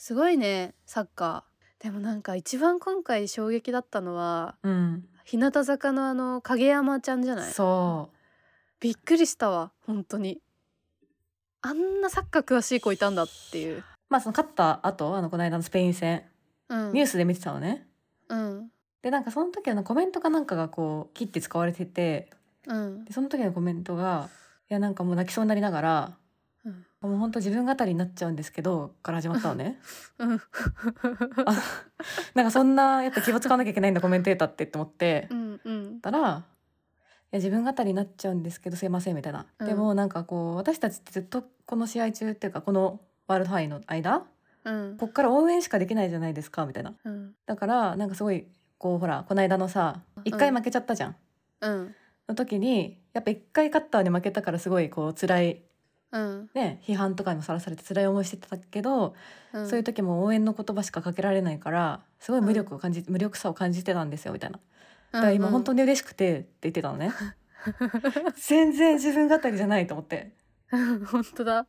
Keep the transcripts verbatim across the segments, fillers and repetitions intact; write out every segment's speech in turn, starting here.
すごいねサッカー。でもなんか一番今回衝撃だったのはうん日向坂のあの影山ちゃんじゃない。 そうびっくりしたわ本当に。あんなサッカー詳しい子いたんだっていう。 まあその勝った後あのこの間のスペイン戦、 うん、 ニュースで見てたのね。 うんでなんかその時のコメントかなんかがこう切って使われてて、 うんでその時のコメントがいやなんかもう泣きそうになりながら、 うんもう本当自分語りになっちゃうんですけどから始まったのね。 うんあなんかそんなやっぱ気を使わなきゃいけないんだコメンテーターってって思ってうんうんたら、いや自分語りになっちゃうんですけどすいませんみたいな、 うんでもなんかこう私たちってずっとこの試合中っていうかこのワールドハイの間うんこっから応援しかできないじゃないですかみたいな。 うんだからなんかすごいこうほらこの間のさ一回負けちゃったじゃん、 うんの時にやっぱ一回勝ったのに負けたからすごいこう辛いうんね批判とかにもさらされて辛い思いしてたけど、 うんそういう時も応援の言葉しかかけられないからすごい無力を感じ、無力さを感じてたんですよみたいな。だから今本当に嬉しくてって言ってたのね。全然自分語りじゃないと思って。 本当だ。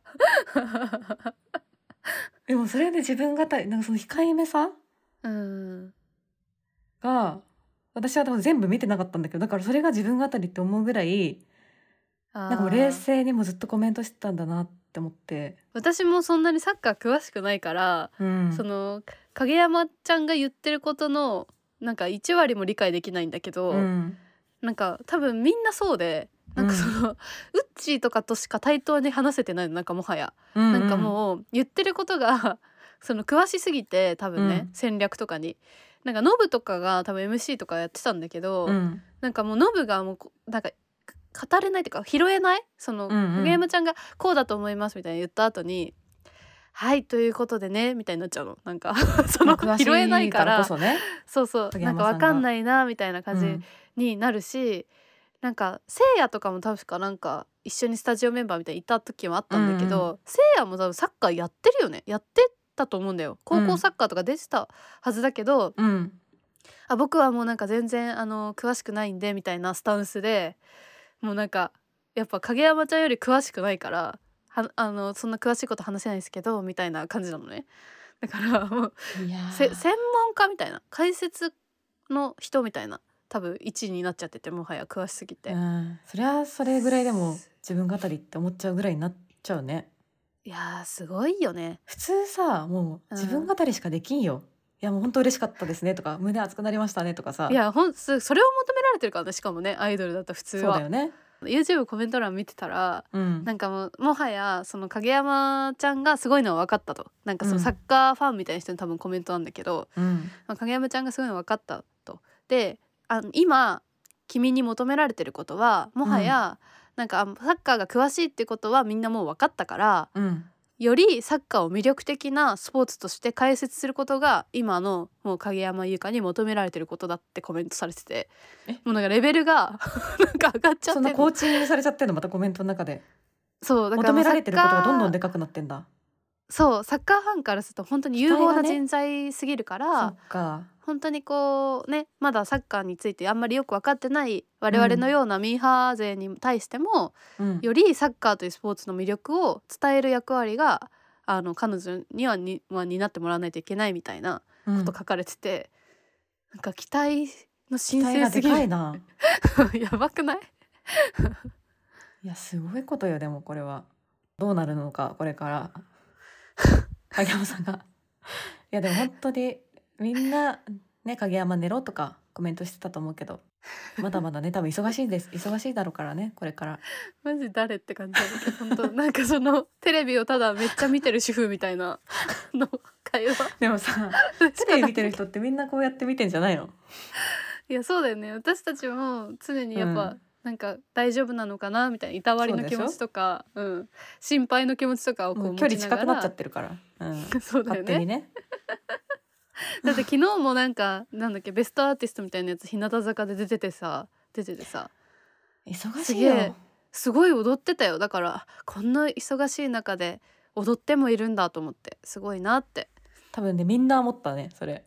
でもそれで自分語りなんかその控えめさうんが私はでも全部見てなかったんだけど、だからそれが自分語りって思うぐらいなんかもう冷静にもずっとコメントしてたんだなって思って。 私もそんなにサッカー詳しくないから、 うん、 その影山ちゃんが言ってることのなんかいち割も理解できないんだけど、 うん、 なんか多分みんなそうで、なんかその、うん、ウッチーとかとしか対等に話せてないの、なんかもはや、うんうん、なんかもう言ってることがその詳しすぎて多分ね、うん、戦略とかになんかノブとかが多分 エムシー とかやってたんだけど、うん、なんかもうノブがもうなんか語れないというか拾えない、その、うんうん、影山ちゃんがこうだと思いますみたいな言った後にはいということでねみたいになっちゃうの、なんかその拾えないからこそ、ね、そうそうなんか分かんないなみたいな感じになるし、うん、なんかせいやとかも確かなんか一緒にスタジオメンバーみたいにいた時もあったんだけど、うんうん、せいやも多分サッカーやってるよね、やってたと思うんだよ、高校サッカーとか出てたはずだけど、うん、あ僕はもうなんか全然あの詳しくないんでみたいなスタンスで、もうなんかやっぱ影山ちゃんより詳しくないからはあのそんな詳しいこと話せないですけどみたいな感じなのね。だからもう専門家みたいな解説の人みたいな多分いちいになっちゃってて、もはや詳しすぎて、うん、 そりゃそれぐらいでも自分語りって思っちゃうぐらいになっちゃうね。 いやすごいよね。 普通さもう自分語りしかできんよ、うん、いやもう本当嬉しかったですねとか胸熱くなりましたねとかさ、 いやほんそれを求められてるからね、しかもねアイドルだったら普通はそうだよね。 YouTube コメント欄見てたら、うん、なんかもうもはやその影山ちゃんがすごいのは分かったと、なんかそのサッカーファンみたいな人に多分コメントなんだけど、うん、まあ、影山ちゃんがすごいの分かったと。であの今君に求められてることはもはや、うん、なんかサッカーが詳しいってことはみんなもう分かったから、うん、よりサッカーを魅力的なスポーツとして解説することが今のもう影山優香に求められてることだってコメントされてて、もうなんかレベルがなんか上がっちゃって、 そんなコーチングされちゃってるのまたコメントの中で。 そうだから求められてることがどんどんでかくなってんだ。 そうサッカーファンからすると本当に有望な人材すぎるから、 そっか本当にこうねまだサッカーについてあんまりよく分かってない我々のようなミーハー勢に対しても、うん、よりサッカーというスポーツの魅力を伝える役割があの彼女にはに、まあ、担ってもらわないといけないみたいなこと書かれてて、うん、なんか期待の申請すぎる。 期待がでかいなやばくないいやすごいことよ。でもこれはどうなるのかこれから影山さんがいやでも本当にみんなね影山寝ろとかコメントしてたと思うけど、まだまだね多分忙しいです忙しいだろうからねこれから。 マジ誰って感じだけど本当なんかそのテレビをただめっちゃ見てる主婦みたいなの会話でもさテレビ見てる人ってみんなこうやって見てんじゃないの？ いやそうだよね、私たちも常にやっぱ、うん、なんか大丈夫なのかなみたいないたわりの気持ちとか、うん、心配の気持ちとかをこう持ちながら、 距離近くなっちゃってるから、うん、 そうだよね、 勝手にねだって昨日もなんかなんだっけベストアーティストみたいなやつ日向坂で出ててさ出ててさ忙しいよ、 すごい踊ってたよ。だからこんな忙しい中で踊ってもいるんだと思ってすごいなって。 多分ねみんな思ったねそれ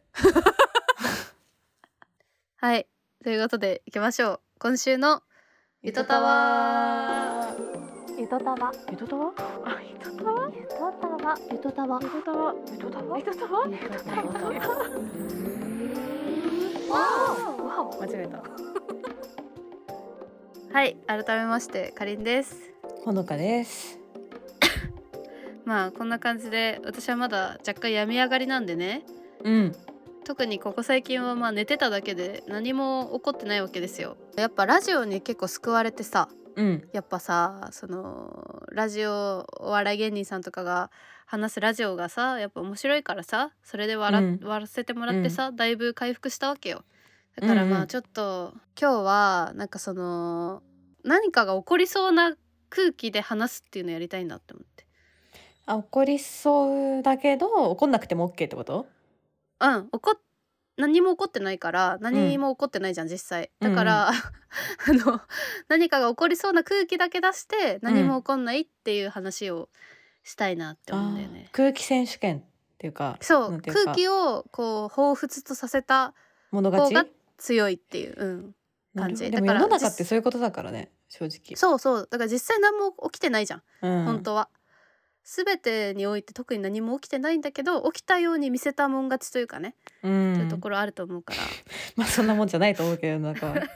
はいということでいきましょう、今週のゆとたわ。 ゆゆとたわゆとたわあゆとたわゆとたわゆとたわゆとたわゆとたわゆとたわゆとたわわお間違えたはい改めましてかりんです。 ほのかです。 まあこんな感じで私はまだ若干病み上がりなんでね、 うん、 特にここ最近はまあ寝てただけで何も起こってないわけですよ。やっぱラジオに結構救われてさ、 うん、 やっぱさそのラジオお笑い芸人さんとかが話すラジオがさやっぱ面白いからさ、それで笑,、 うん笑わせてもらってさ、だいぶ回復したわけよ。だからまあちょっと今日はなんかその何かが起こりそうな空気で話すっていうのやりたいなって思って。 あ、起こりそうだけど起こんなくても OK ってこと？ うん起こっ何も起こってないから何も起こってないじゃん、実際だから、うんうん、あの何かが起こりそうな空気だけ出して何も起こんないっていう話をしたいなって思うんだよね。 空気選手権っていうか、 そうていうか空気をこう彷彿とさせた物方が勝ち強いっていう、うん、感じでも世の中ってそういうことだからね、正直。 そうそうだから実際何も起きてないじゃん、 うん、 本当は全てにおいて特に何も起きてないんだけど起きたように見せたもん勝ちというかね、うん、っていうところあると思うからまあそんなもんじゃないと思うけどなんか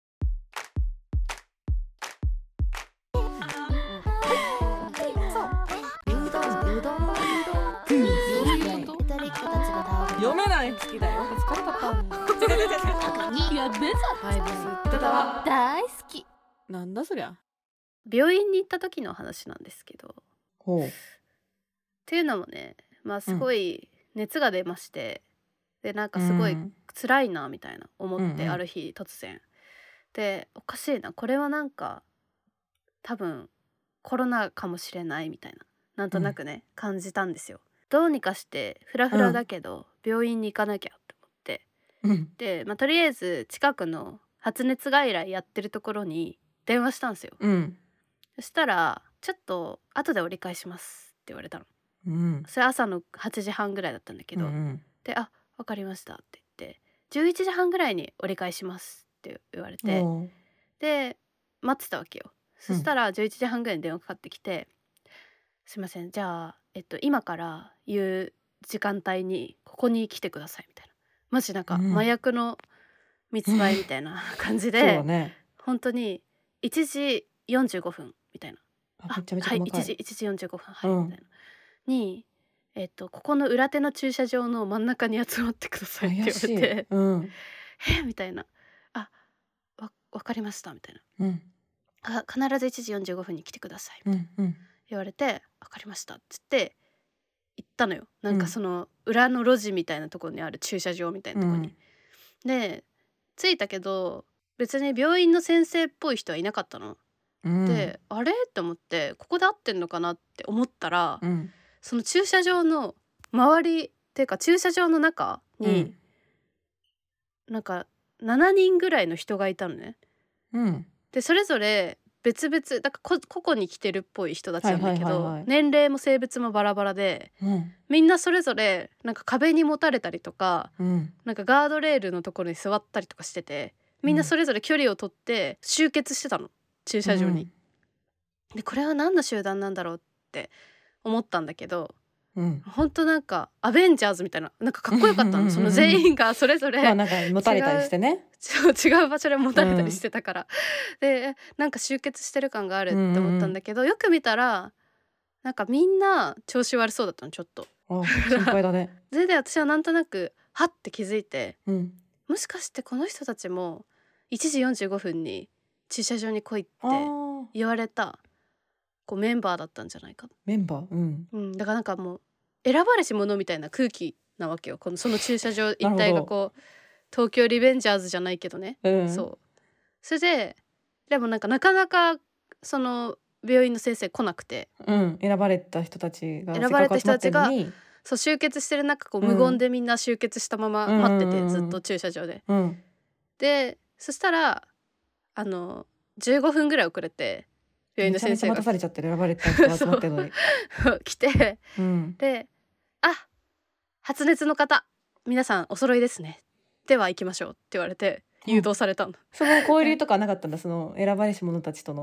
読めない好きだよ。疲れたかやべさ大好き。 なんだそりゃ。 病院に行った時の話なんですけど、 ほうっていうのもね、まあすごい熱が出まして、うん、でなんかすごい辛いなみたいな思って、うん、ある日突然でおかしいなこれはなんか多分コロナかもしれないみたいななんとなくね、うん、感じたんですよ。どうにかしてフラフラだけど、うん、病院に行かなきゃって思って、うん、で、まあ、とりあえず近くの発熱外来やってるところに電話したんですよ、うん、そしたらちょっと後で折り返しますって言われたの、うん、それ朝のはちじはんぐらいだったんだけど、うん、であ分かりましたって言ってじゅういちじはんぐらいに折り返しますって言われて、で待ってたわけよ。そしたらじゅういちじはんぐらいに電話かかってきて、うん、すいませんじゃあ、えっと、今から言う時間帯にここに来てくださいみたいな、マジなんか麻薬の密売みたいな感じで、うんそうだね、本当にいちじよんじゅうごふんみたいな、あめちゃめちゃ細かい、はい、いちじ、いちじよんじゅうごふんはい、うん、みたいなに、えっと、ここの裏手の駐車場の真ん中に集まってくださいって言われて、うん、えみたいな、あわ分かりましたみたいな、うん、あ必ずいちじよんじゅうごふんに来てくださいみたいな、うんうん、言われて分かりましたっつって行ったのよ。なんかその裏の路地みたいなところにある駐車場みたいなところに、うん、で着いたけど別に病院の先生っぽい人はいなかったの、うん、であれって思ってここで合ってんのかなって思ったら、うん、その駐車場の周りっていうか駐車場の中に、うん、なんかななにんぐらいの人がいたのね、うん、でそれぞれ別々だから個々に来てるっぽい人たちなんだけど、はいはいはいはい、年齢も性別もバラバラで、うん、みんなそれぞれなんか壁にもたれたりとか、うん、なんかガードレールのところに座ったりとかしてて、みんなそれぞれ距離を取って集結してたの駐車場に、うん、でこれは何の集団なんだろうって思ったんだけど、うん、本当なんかアベンジャーズみたいな、なんかかっこよかったのその全員がそれぞれまあなんか持たれたりしてね違う場所で持たれたりしてたから、うん、でなんか集結してる感があるって思ったんだけど、うんうん、よく見たらなんかみんな調子悪そうだったのちょっと。あ心配だねそれで私はなんとなくはって気づいて、うん、もしかしてこの人たちもいちじよんじゅうごふんに駐車場に来いって言われたこうメンバーだったんじゃないか。メンバー、うんうん、だからなんかもう選ばれし者みたいな空気なわけよ、このその駐車場一帯がこう東京リベンジャーズじゃないけどね、うん、そうそれででもなんかなかなかその病院の先生来なくて、うん、選ばれた人たちが選ばれた人たちがそう集結してる中こう無言でみんな集結したまま待ってて、うん、ずっと駐車場で、うん、でそしたらあのじゅうごふんぐらい遅れて病院の先生がめちゃめちゃ待たされちゃってる、選ばれた人が集まってるのに来て、うん、であ発熱の方皆さんお揃いですね、では行きましょうって言われて誘導されたの、うん、その交流とかなかったんだその選ばれし者たちとの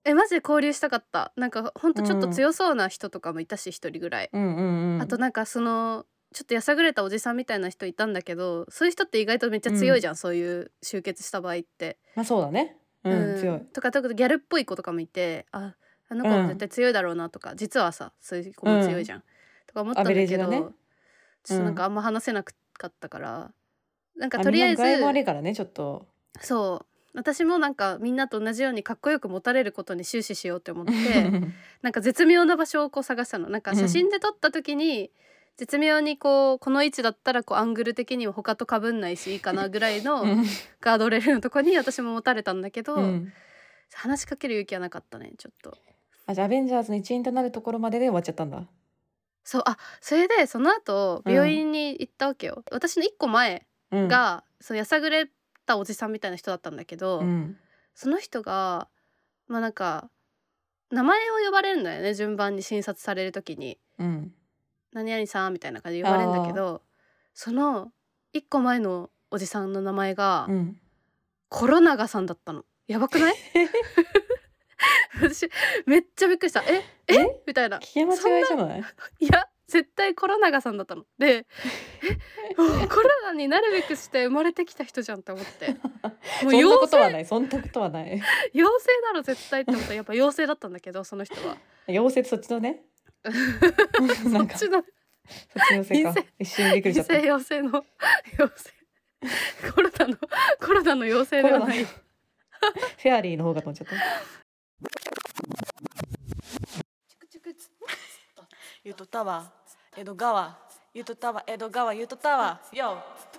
えマジで交流したかった。なんかほんとちょっとうん強そうな人とかもいたし、一人ぐらい。 うんうんうんあとなんかそのちょっとやさぐれたおじさんみたいな人いたんだけど、そういう人って意外とめっちゃ強いじゃん、そういう集結した場合って。 まあそうだね。 ううん強い。 ん、とか特にギャルっぽい子とかもいて、ああの子は絶うん対強いだろうなとか、実はさそういう子うんも強いじゃん、とか思っアベたんだけど、 レージがね。 ちょっとなんかあんま話せなかったから、なんかあとりあえみんな具合も悪ずいからねちょっと。 そう私もなんかみんなと同じようにかっこよく持たれることに終始しようって思ってなんか絶妙な場所をこう探したの。なんか写真で撮った時に、絶妙にこうこの位置だったらこうアングル的には他と被んないしいいかなぐらいのうんガードレールのとこに私も持たれたんだけど、 うん話しかける勇気はなかったねちょっと。 あじゃあアベンジャーズの一員となるところまでで終わっちゃったんだ。 そうあそれでその後うん病院に行ったわけよ。私の一個前うんが、そのやさぐれたおじさんみたいな人だったんだけど、 うんその人がまあなんか名前を呼ばれるんだよね、順番に診察される時にうん何々さんみたいな感じで呼ばれるんだけど、その一個前のおじさんの名前が、 うんコロナガさんだったの。やばくない私めっちゃびっくりした。えええみたいな。 聞き間違いじゃない？ いや絶対コロナガさんだったので、えもうコロナになるべくして生まれてきた人じゃんって思って、もうそんな妖ことは精ないそんなことはない妖精だろ絶対って思ったらやっぱ妖精だったんだけど、その人は妖精ってそっちのねなんかそっちのそっちの妖精か陰性一瞬びっくりしちゃった。 陰性妖精の妖精コロナのコロナの妖精ではない。 フェアリーの方が飛んじゃった。 ゆとたわ江戸川ゆとたわ江戸川ゆとたわよ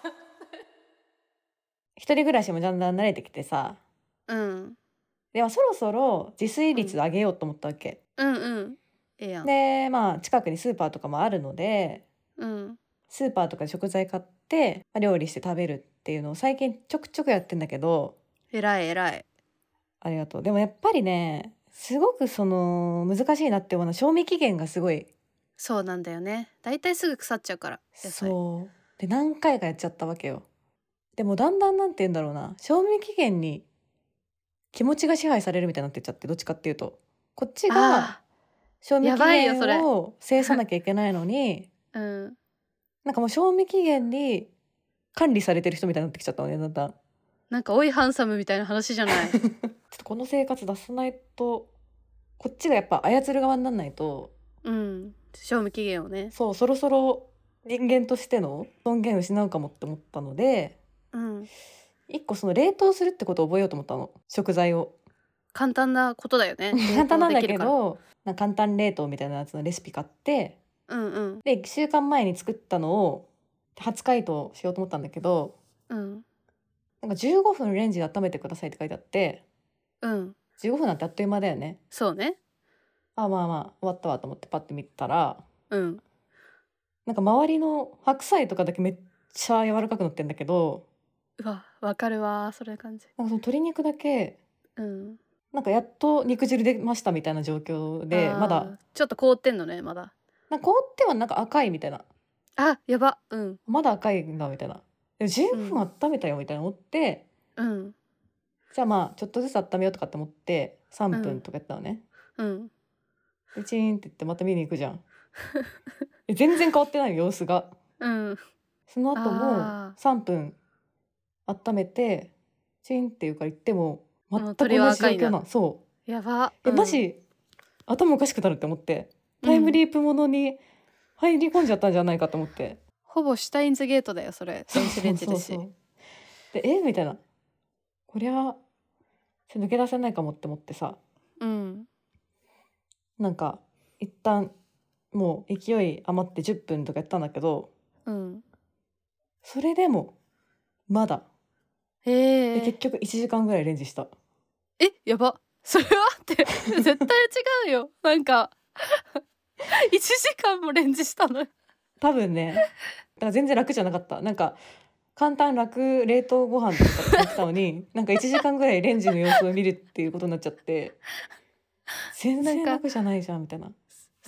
一人暮らしもだんだん慣れてきてさ、 うんでもそろそろ自炊率上げようと思ったわけ、 うんうんええやん。 でまあ近くにスーパーとかもあるのでうんスーパーとかで食材買ってまあ料理して食べるっていうのを最近ちょくちょくやってんだけど、 えらいえらい。 ありがとう。でもやっぱりねすごくその難しいなって思うのは賞味期限がすごい。 そうなんだよね。だいたいすぐ腐っちゃうから野菜。 そうで何回かやっちゃったわけよ。でもだんだんなんて言うんだろうな、賞味期限に気持ちが支配されるみたいになってっちゃって、どっちかっていうとこっちがあ賞味期やばいよそれ限を制さなきゃいけないのにーうんなんかもう賞味期限に管理されてる人みたいになってきちゃったのねだんだん。 なんかおいハンサムみたいな話じゃないちょっとこの生活出さないと、こっちがやっぱ操る側にならないと、 うん賞味期限をね。 そうそろそろ人間としての尊厳を失うかもって思ったので、 うん一個その冷凍するってことを覚えようと思ったの、食材を。 簡単なことだよね簡単なんだけ冷凍できるから。 どなんか簡単冷凍みたいなやつのレシピ買って、 うんうんでいっしゅうかんまえに作ったのを初解凍しようと思ったんだけど、 うんなんかじゅうごふんレンジで温めてくださいって書いてあって、 うんじゅうごふんなんてあっという間だよね。 そうね。 あまあまあ終わったわと思ってパッて見たら、 うんなんか周りの白菜とかだけめっちゃ柔らかくなってんだけど、 うわわかるわそれ感じ。 なんかその鶏肉だけうんなんかやっと肉汁出ましたみたいな状況で、 あーまだちょっと凍ってんのねまだ。 なんか凍ってはなんか赤いみたいな、 あやばうんまだ赤いんだみたいな、でもじゅうふん温めたよみたいな思って、 うんじゃあまあちょっとずつ温めようとかって思ってさんぷんとかやったのね、 うんでチーンって言ってまた見に行くじゃんえ全然変わってないよ様子が。 うんその後もあーさんぷん温めてチンっていうから言っても全く同鶏はじ状赤いんだ況なの。そうやばえ、 うんマジ頭おかしくなるって思ってタイムリープものに入り込んじゃったんじゃないかと思って、 ほぼシュタインズゲートだよそれ電子レンジですし。 そうそうそうでえみたいな、こりゃそれ抜け出せないかもって思ってさ、 うんなんか一旦もう勢い余ってじゅっぷんとかやったんだけど、 うんそれでもまだへで結え局いちじかんぐらいレンジした。 えやばそれはって絶対違うよなんかいちじかんもレンジしたの。 多分ねだから全然楽じゃなかった。なんか簡単楽冷凍ご飯とかって言ってたのになんかいちじかんぐらいレンジの様子を見るっていうことになっちゃって全然楽じゃないじゃんみたいな。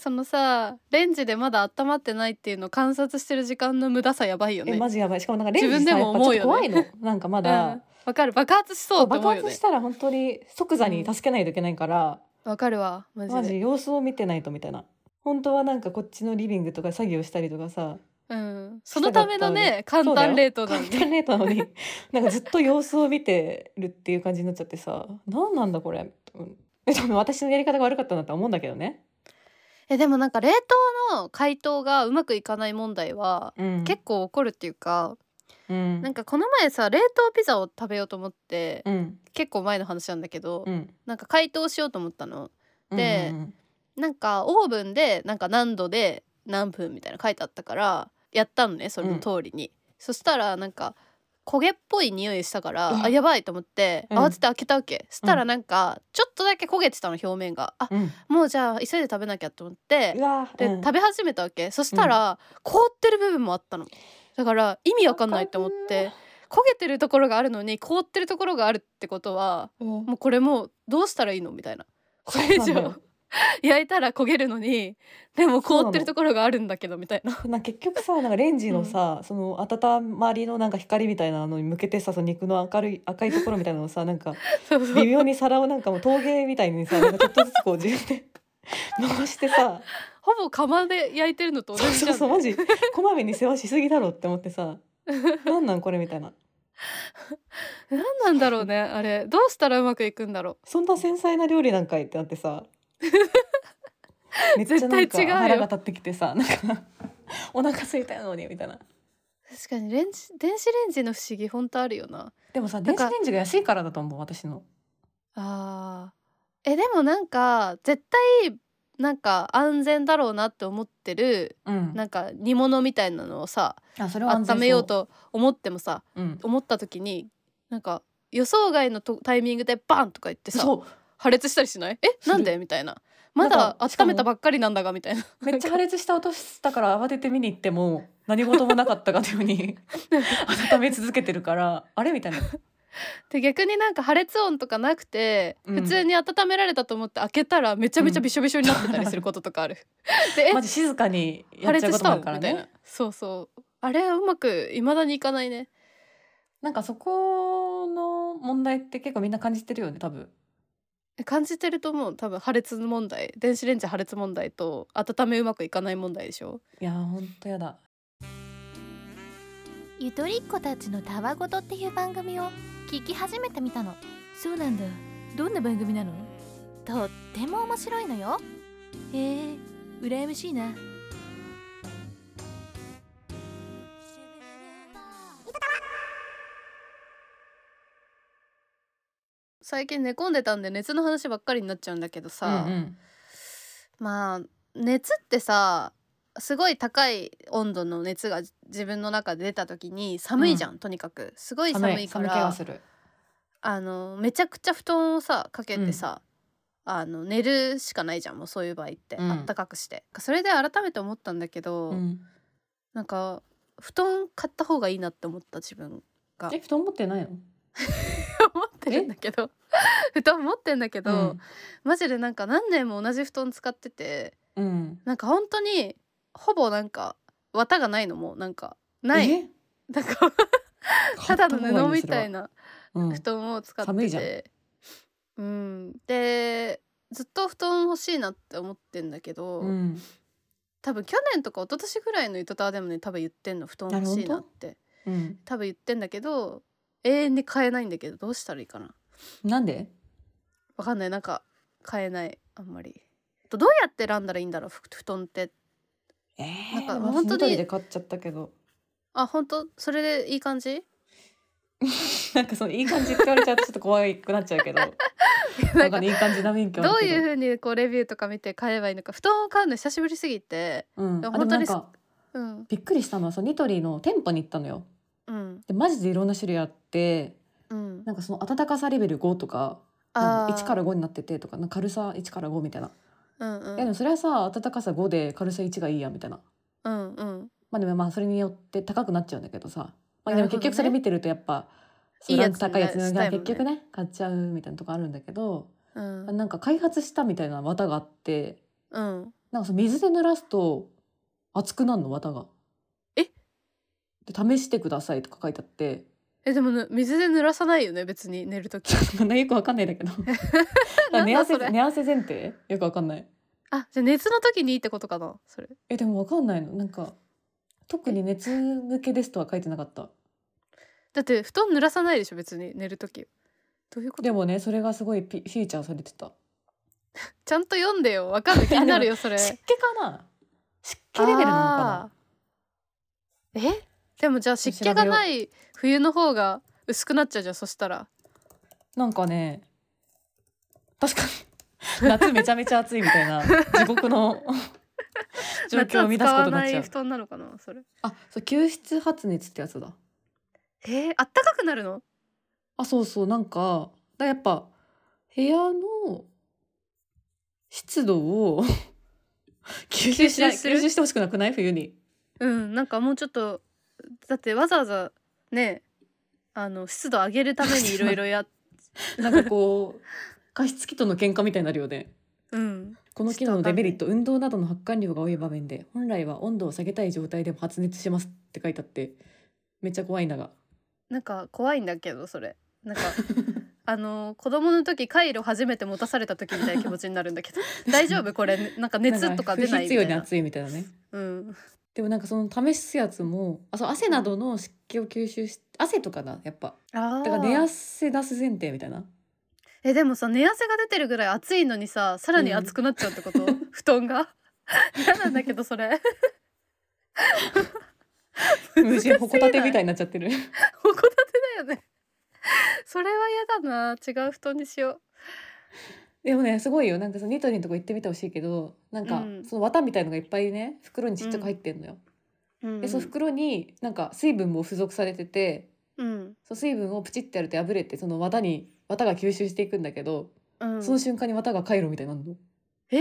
そのさレンジでまだ温まってないっていうのを観察してる時間の無駄さやばいよね。 えマジやばい。しかもなんかレンジ自分でさやっぱちょっも思うよねと怖いの。なんかまうんだ、 わかる、爆発しそそううって思うよね。 爆発したら本当に即座に助けないといけないから、 わかるわマジで。 マジ様子を見てないとみたいな。本当はなんかこっちのリビングとか作業したりとかさ、 うん、そのためのねしたかったのに簡単冷凍なの簡単に。 冷凍なのになんかずっと様子を見てるっていう感じになっちゃってさ、何なんだこれ。うんえ多分私のやり方が悪かったなと思うんだけどね。 えでもなんか冷凍の解凍がうまくいかない問題はうん結構起こるっていうか、 うんなんかこの前さ冷凍ピザを食べようと思って、 うん結構前の話なんだけど、 うんなんか解凍しようと思ったのうんで、 うんなんかオーブンでなんか何度で何分みたいな書いてあったからやったのねそれの通りに、そしたらなんか焦げっぽい匂いしたから、 うんあやばいと思ってうん慌てて開けたわけ、そしたらなんかちょっとだけ焦げてたの表面が、あうんもうじゃあ急いで食べなきゃと思ってうわで、 うん食べ始めたわけ。そしたら、凍ってる部分もあったの。だから意味わかんないと思って焦げてるところがあるのに凍ってるところがあるってことはうんもうこれもうどうしたらいいのみたいな、これ以上そうなんだよ焼いたら焦げるのにでも凍ってるところがあるんだけどみたいな。 なんか結局さなんかレンジのさ、その温まりのなんか光みたいなのに向けてさ、その肉の明るい赤いところみたいなのをさなんかそうそう微妙に皿をなんかもう陶芸みたいにさなんかちょっとずつこう自分で回してさほぼ釜で焼いてるのと同そうじじゃん、ね、 そうそうマジこまめに世話しすぎだろって思ってさなんなんこれみたいな。 何なんだろうねあれ、どうしたらうまくいくんだろう。 そんな繊細な料理なんかいってなってさめっちゃなんか絶対違うよ腹が立ってきてさなんかお腹空いたのにみたいな。 確かにレンジ電子レンジの不思議本当あるよな。 でもさなんか電子レンジが安いからだと思う私の。 あーえでもなんか絶対なんか安全だろうなって思ってるうんなんか煮物みたいなのをさあそれは安全そう温めようと思ってもさうん思った時になんか予想外のとタイミングでバンとか言ってさそう破裂したりしない？えするなんでみたいな、まなんだかしかも温めたばっかりなんだがみたいなめっちゃ破裂した音したから慌てて見に行っても何事もなかったかというふうに温め続けてるからあれみたいな。 で逆になんか破裂音とかなくて、 うん普通に温められたと思って開けたらめちゃめちゃびしょびしょになってたりすることとかある、でマジ静かにや破っちゃうこともあ裂したのるからねみたいな。そうそうあれはうまく未だにいかないね。 なんかそこの問題って結構みんな感じてるよね多分。 え感じてると思う。多分破裂問題、電子レンジ破裂問題と温めうまくいかない問題でしょ。 いやーほんとやだ。 ゆとりっ子たちのたわごとっていう番組を聞き始めてみたの。そうなんだ。どんな番組なの？とっても面白いのよ。へえ、羨ましいな。 最近寝込んでたんで熱の話ばっかりになっちゃうんだけどさ、 うんうんまあ熱ってさすごい高い温度の熱が自分の中で出た時に寒いじゃん、とにかくすごい寒いか寒い気がらする。 あのめちゃくちゃ布団をさかけてさ、あの寝るしかないじゃんもうそういう場合って、 うんあったかくして。それで改めて思ったんだけど、 うんなんか布団買った方がいいなって思った自分がえ布団持ってないの？ 思ってるんだけど布団持ってんだけど、 うんマジでなんか何年も同じ布団使っててうんなんか本当にほぼなんか綿がないのもなんかないえなんかただの布みたいなうん布団を使っ寒いじゃんてて、うんでずっと布団欲しいなって思ってんだけど、 うん多分去年とか一昨年ぐらいのゆとたわでもね多分言ってんの布団欲しいなってうん多分言ってんだけど永遠に買えないんだけどどうしたらいいかな。 なんで？ わかんないなんか買えないあんまり。どうやって選んだらいいんだろうふ布団って。 えー、 なんか私本当にニトリで買っちゃったけどあ本当それでいい感じなんかそのいい感じって言われちゃうとちょっと怖くなっちゃうけどなんかねいい感じな雰囲気はあるけどどういう風にこうレビューとか見て買えばいいのか。布団を買うの久しぶりすぎてうん、 であも本当にでもなんかうんびっくりしたのはそのニトリの店舗に行ったのよ。 うんでマジでいろんな種類あってうんなんかその温かさレベルごとかなんあーかいちからごになっててとかなんか軽さいちからごみたいな、 うんうんいやでもそれはさ温かさごで軽さいちがいいやみたいな。 うんうんまあでもまあそれによって高くなっちゃうんだけどさ、まあ、でもなるほどね結局それ見てるとやっぱいいやつランク高いやつがにしたいもんね結局ね買っちゃうみたいなとこあるんだけど、 うんなんか開発したみたいな綿があってうんなんかその水で濡らすと熱くなるの綿が。 えで試してくださいとか書いてあってえでもぬ水で濡らさないよね別に寝るとき。 よくわかんないんだけどなん寝だそれ。 汗寝汗前提よくわかんない。 あじゃあ熱の時にいいってことかなそれ。 えでもわかんないの。なんか特に熱向けですとは書いてなかった。 だって布団濡らさないでしょ別に寝るとき。どういうこと？ でもねそれがすごいピフィーチャーされてた。 ちゃんと読んでよ。わかんない気になるよそれ。 湿気かな。湿気レベルなのかな。 あーえでもじゃあ湿気がない冬の方が薄くなっちゃうじゃんそしたら。 なんかね確かに夏めちゃめちゃ暑いみたいな地獄の状況を生み出すことになっちゃう。 夏は使わない布団なのかなそれ。 あそう吸湿発熱ってやつだ。 えー、あったかくなるの？ あそうそうなんかだやっぱ部屋の湿度を吸収しない吸収する吸収してほしくなくない冬に。 うんなんかもうちょっとだってわざわざねあの湿度上げるためにいろいろやっなんかこう加湿器との喧嘩みたいになるよね。 うんこの機能のデメリット、運動などの発汗量が多い場面で本来は温度を下げたい状態でも発熱しますって書いてあってめっちゃ怖いんだが。 なんか怖いんだけどそれなんかあの子供の時カイロ初めて持たされた時みたいな気持ちになるんだけど大丈夫これなんか熱とか出ないみたいな。 不必要に暑いみたいなね。 うんでもなんかその試すやつもあそう汗などの湿気を吸収し汗とかだやっぱあだから寝ー汗出す前提みたいな。 えでもさ寝汗が出てるぐらい暑いのにささらに暑くなっちゃうってこと、布団が嫌なんだけどそれ無人ほこたてみたいになっちゃってる。 ほこたてだよねそれは嫌だな。違う布団にしよでもねすごいよ。なんかそのニトリのとこ行ってみてほしいけどなんかうんその綿みたいのがいっぱいね袋にちっちゃく入ってんのよ。 う、うんうん、 でその袋になんか水分も付属されててうんその水分をプチってやると破れてその綿に綿が吸収していくんだけど、 うん、 その瞬間に綿が回路みたいになるの。 えー、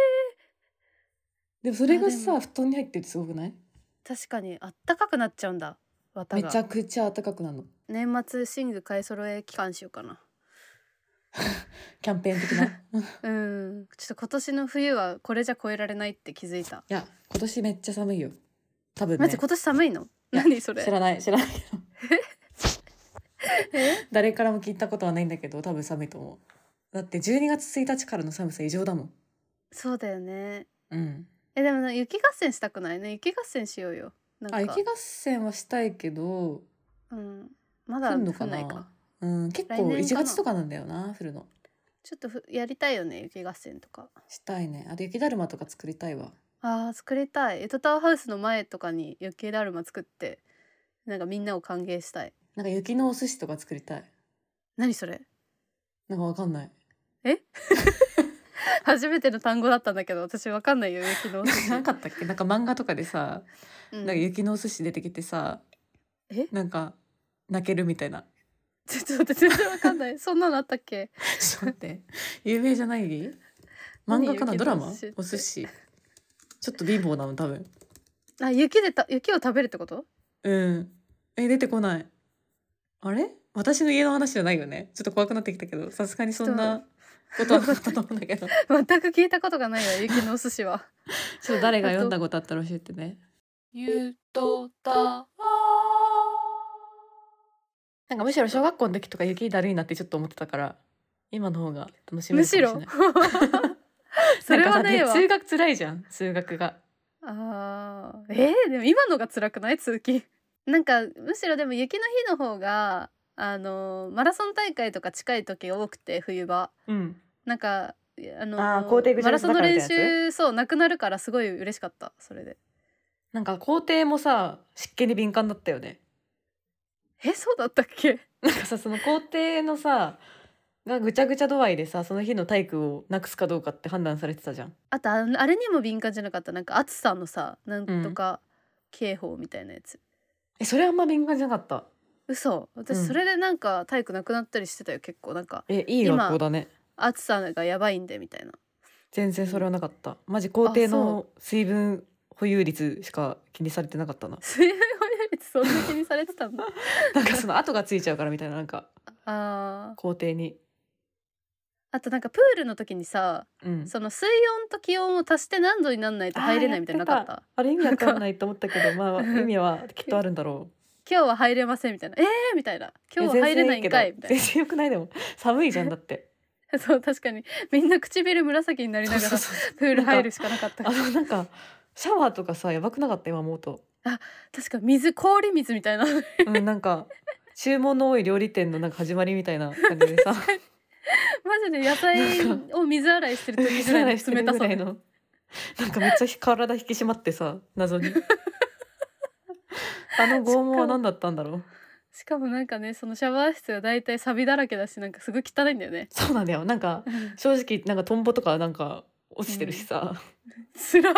でもそれがさあでも布団に入ってるってすごくない？ 確かにあったかくなっちゃうんだ綿が。 めちゃくちゃ暖かくなるの。 年末寝具買い揃え期間しようかな。 キャンペーン的な。いうんちょっと今年の冬はこれじゃ超えられないって気づいた。 や今年めっちゃ寒いよ多分ね。 マジ今年寒いの？ いや何それ知らない知らないけどえ誰からも聞いたことはないんだけど多分寒いと思う。だってじゅうにがつついたちからの寒さ異常だもん。 そうだよね。 うん。 えでもな雪合戦したくないね。雪合戦しようよ。なんかあ雪合戦はしたいけどうんまだ降んのかな。 降んないか。 うん結来年かない構ちがつとかなんだよな降るの。 ちょっとふやりたいよね雪合戦とか。 したいね。あと雪だるまとか作りたいわ。 あー作りたい。エトタワーハウスの前とかに雪だるま作ってなんかみんなを歓迎したい。 なんか雪のお寿司とか作りたい。 何それ？ なんかわかんない。 初めての単語だったんだけど私わかんないよ雪のお寿司なかったっけ？なんか漫画とかでさ、 うんなんか雪のお寿司出てきてさ、 えなんか泣けるみたいな。 ちょっと待って全然わかんないそんなのあったっけ？ ちょっと待って有名じゃない？漫何画かな？ 雪ドラマ？ のお寿司ってお寿司。ちょっと貧乏なの多分。 あ雪でた雪を食べるってこと？ うん。え出てこない。あれ？私の家の話じゃないよね。ちょっと怖くなってきたけど、さすがにそんなことはなかったと思うんだけど。 全く聞いたことがないわ雪のお寿司は。 ちょっと誰が読んだことあったら教えてね。 ゆとたわなんかむしろ小学校の時とか雪だるいなってちょっと思ってたから今の方が楽しめるかもしれない。 むしろそれはねえわなんかさ通学辛いじゃん数学が。 あーえー、でも今のが辛くない通勤なんかむしろでも雪の日の方があのマラソン大会とか近い時が多くて冬場うん。 なんかあのあー校庭ぐちゃぐちゃマラソンの練だからってや習そうなくなるからすごい嬉しかったそれで。 なんか校庭もさ湿気に敏感だったよね。 えそうだったっけ？ なんかさその校庭のさがぐちゃぐちゃ度合いでさその日の体育をなくすかどうかって判断されてたじゃん。 あとああれにも敏感じゃなかったなんか暑さのさなんとか警報みたいなやつ、 えそれあんま敏感じゃなかった。 嘘私うんそれでなんか体育なくなったりしてたよ結構なんかえいい今学校だね。 暑さがやばいんでみたいな。 全然それはなかった。マジ校庭あその水分保有率しか気にされてなかったな。 水分保有率そんな気にされてたんだなんかその跡がついちゃうからみたいななんかあー校庭に。 あとなんかプールの時にさ、 うんその水温と気温を足して何度になんないと入れないみたいなのなかった？ あれ意味わかんないと思ったけどまあ意味はきっとあるんだろ今日は入れませんみたいな、えーみたいな、 う。 今日は入れないんかいみたい全然よくないでも寒いじゃんだってなそう確かにみんな唇紫になりながらそうそうそうプール入るしかなかったあのなんかシャワーとかさやばくなかった今思うと確か水氷水みたいなうんなんか注文の多い料理店のなんか始まりみたいな感じでさマジで野菜を水洗いしてる時ぐらいの冷たさぐらいのなんかめっちゃ体引き締まってさ謎にあの拷問は何だったんだろう。 しかもなんかねそのシャワー室がだいたいサビだらけだしなんかすごい汚いんだよねそうなんだよなんか正直なんかトンボとかなんか落ちてるしさ、 つら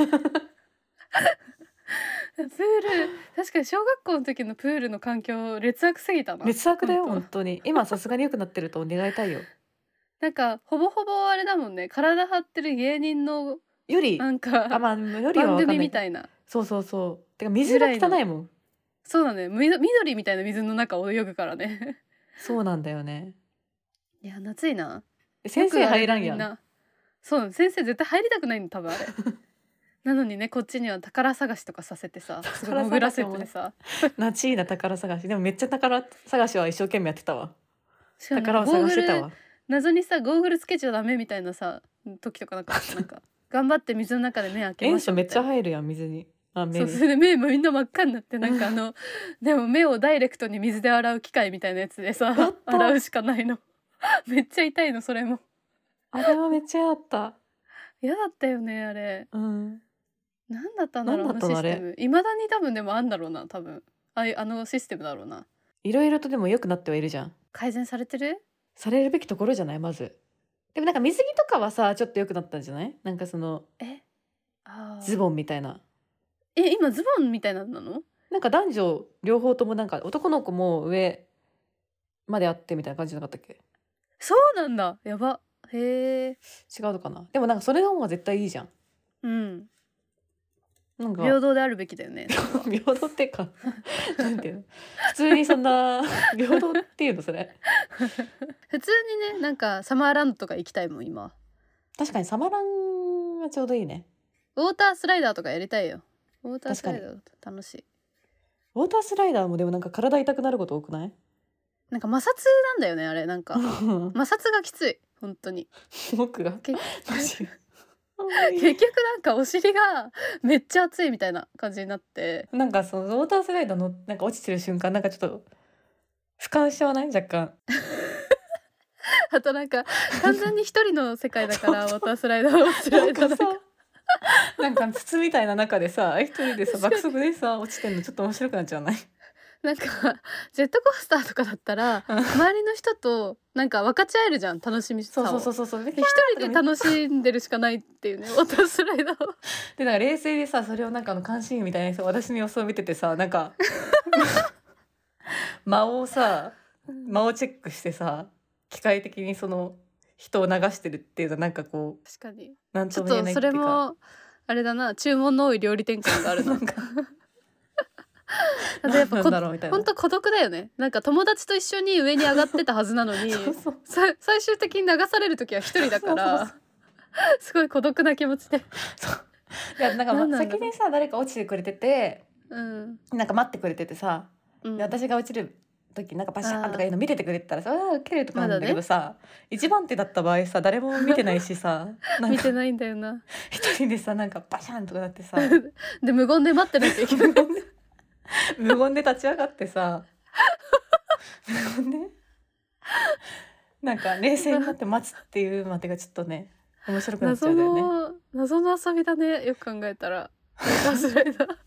プール確かに小学校の時のプールの環境劣悪すぎたな。 劣悪だよほんと本当に今さすがに良くなってると願いたいよ。 なんかほぼほぼあれだもんね、体張ってる芸人のよりなんかあまあよりは番組分かんないみたいな。 そうそうそうてか水が汚いもん。 そうだね、み緑みたいな水の中を泳ぐからねそうなんだよね。 いや夏いな。 先生入らんやん。 よくあれだみなそうなの、先生絶対入りたくないの多分あれなのにねこっちには宝探しとかさせてさすごい潜らせてさナチーな宝探しでもめっちゃ宝探しは一生懸命やってたわ。 しかも宝をゴーグル探してたわ。 謎にさゴーグルつけちゃダメみたいなさ時とかなんかなんか頑張って水の中で目開けま塩素めっしょうみたいな。 ちゃ入るやん水に。あ目にそうそれで目もみんな真っ赤になってなんかあのでも目をダイレクトに水で洗う機械みたいなやつでさやった洗うしかないのめっちゃ痛いのそれも。 あれはめっちゃ嫌だった。 嫌だったよねあれ。 うんなんだったんだろうあのなんだったのシステム。いまだに多分でもあんだろうな多分ああいうあのシステムだろうな。 いろいろとでも良くなってはいるじゃん。 改善されてる？ されるべきところじゃないまず。でもなんか水着とかはさちょっと良くなったんじゃない？なんかそのえあーズボンみたいな。 え今ズボンみたいなのなの？なんか男女両方ともなんか男の子も上まであってみたいな感じじゃなかったっけ？ そうなんだやばへえ。 違うのかな。でもなんかそれの方が絶対いいじゃん。 うんなんか平等であるべきだよね平等っていうかなんていうの普通にそんな平等っていうのそれ。 普通にねなんかサマーランドとか行きたいもん今。 確かにサマランがちょうどいいね。 ウォータースライダーとかやりたいよ。ウォータースライダー楽しい。 ウォータースライダーもでもなんか体痛くなること多くない？ なんか摩擦なんだよねあれなんか摩擦がきつい本当に。 僕がけマジ結局なんかお尻がめっちゃ熱いみたいな感じになってなんかそのウォータースライダーのなんか落ちてる瞬間なんかちょっと俯瞰しちゃわない若干。 あとなんか完全に一人の世界だからウォータースライダーをスライダーなんかさなんか筒みたいな中でさ一人でさ爆速でさ落ちてんのちょっと面白くなっちゃわない？ なんかジェットコースターとかだったら周りの人となんか分かち合えるじゃん楽しみさを。 そうそうそうそうそう。で一人で楽しんでるしかないっていうねウォータースライダーを。 でなんか冷静でさそれをなんかあの監視員みたいなさ私の様子を見ててさなんか間をさ間をチェックしてさ機械的にその人を流してるっていうのはなんかこう確かになんちょっとも言えないっていうか。 とそれもあれだな注文の多い料理店感があるな。あとやっぱなんこだろうみたいな。 ほんと孤独だよね。なんか友達と一緒に上に上がってたはずなのにそうそうさ最終的に流される時は一人だからそうそうすごい孤独な気持ちで。 いやなんかまなんなんだろう先にさ誰か落ちてくれててうんなんか待ってくれててさ、 うんで私が落ちる時なんかパシャーンとかいうの見ててくれてたらさああ受けるとかなんだけまだどさ、一番手だった場合さ誰も見てないしさなんか見てないんだよな。 一人でさなんかパシャーンとかなってさで無言で待ってなきゃいけない。 無言で立ち上がってさ無言でなんか冷静になって待つっていうまでがちょっとね面白くなっちゃ謎うんだよね。 の謎の遊びだねよく考えたら。ウォータースライダー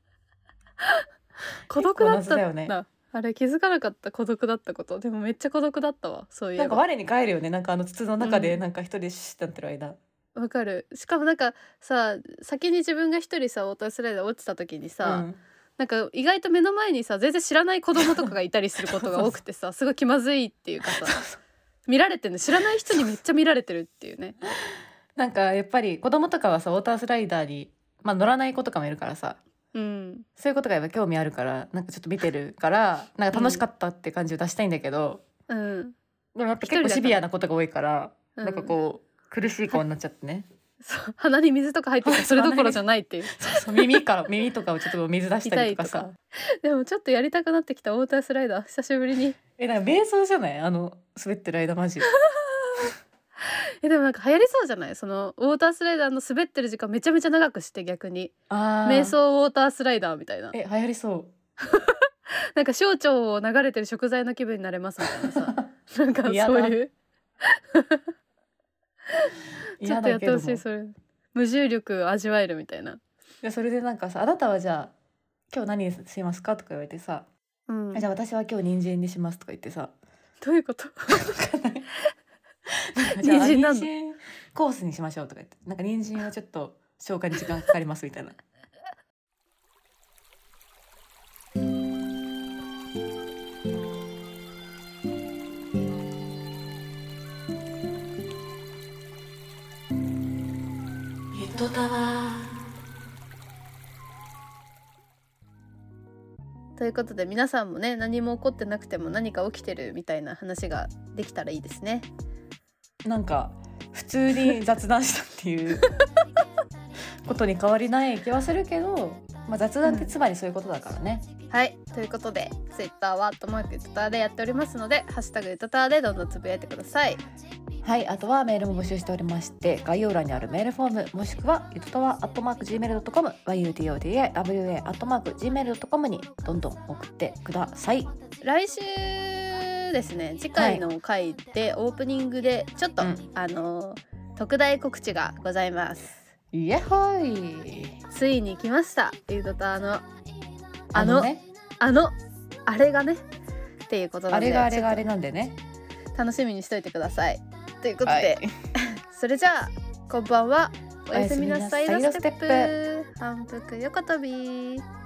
孤独だった結構謎だよねなあれ気づかなかった孤独だったこと。でもめっちゃ孤独だったわそういえば。 なんか我に返るよねなんかあの筒の中でうんなんか一人でシュッてなってる間、 わかる。しかもなんかさ先に自分が一人さウォータースライダー落ちた時にさ、 うんなんか意外と目の前にさ全然知らない子供とかがいたりすることが多くてさすごい気まずいっていうかさ見られてるの知らない人にめっちゃ見られてるっていうね。 なんかやっぱり子供とかはさウォータースライダーに、まあ、乗らない子とかもいるからさうんそういうことがやっぱ興味あるからなんかちょっと見てるからなんか楽しかったって感じを出したいんだけど、 うんでもやっぱ結構シビアなことが多いからうんなんかこう苦しい顔になっちゃってねそう鼻に水とか入ってきてそれどころじゃないっていうそうそう耳から耳とかをちょっと水出したりとかさ痛いとでもちょっとやりたくなってきたウォータースライダー久しぶりに。 えなんか瞑想じゃないあの滑ってる間マジえでもなんか流行りそうじゃない、そのウォータースライダーの滑ってる時間めちゃめちゃ長くして逆にあー瞑想ウォータースライダーみたいな、 え流行りそうなんか小腸を流れてる食材の気分になれますみたいなさなんか嫌だそういうちょ嫌っとやってだけどもほしいそれ、無重力味わえるみたいな。 でそれでなんかさあなたはじゃあ今日何しますかとか言われてさ、 うん、 じゃあ私は今日人参にしますとか言ってさどういうことなんかじゃあ人参なんの人参コースにしましょうとか言ってなんか人参はちょっと消化に時間かかりますみたいなゆとたわということで皆さんもね何も起こってなくても何か起きてるみたいな話ができたらいいですね。 なんか普通に雑談したっていうことに変わりない気はするけど、まあ、雑談ってつまりそういうことだからね、 はいということでツイッターはアットマークゆとたわでやっておりますのでハッシュタグゆとたわでどんどんつぶやいてください。 はい、あとはメールも募集しておりまして概要欄にあるメールフォームもしくはゆとたわアットマーク ジーメールドットコム ユートタワ アットマーク ジーメールドットコム にどんどん送ってください。 来週ですね次回の回でオープニングでちょっと、 うんあの特大告知がございます。 イエホイついに来ましたゆとたわのああののねあのあれがねっていうことなあのでれがあれがあれちょなんでねっと楽しみにしといてくださいということで、 はいそれじゃあこんばんはおやすみなさいおやすみなさいのステップ反復横跳び。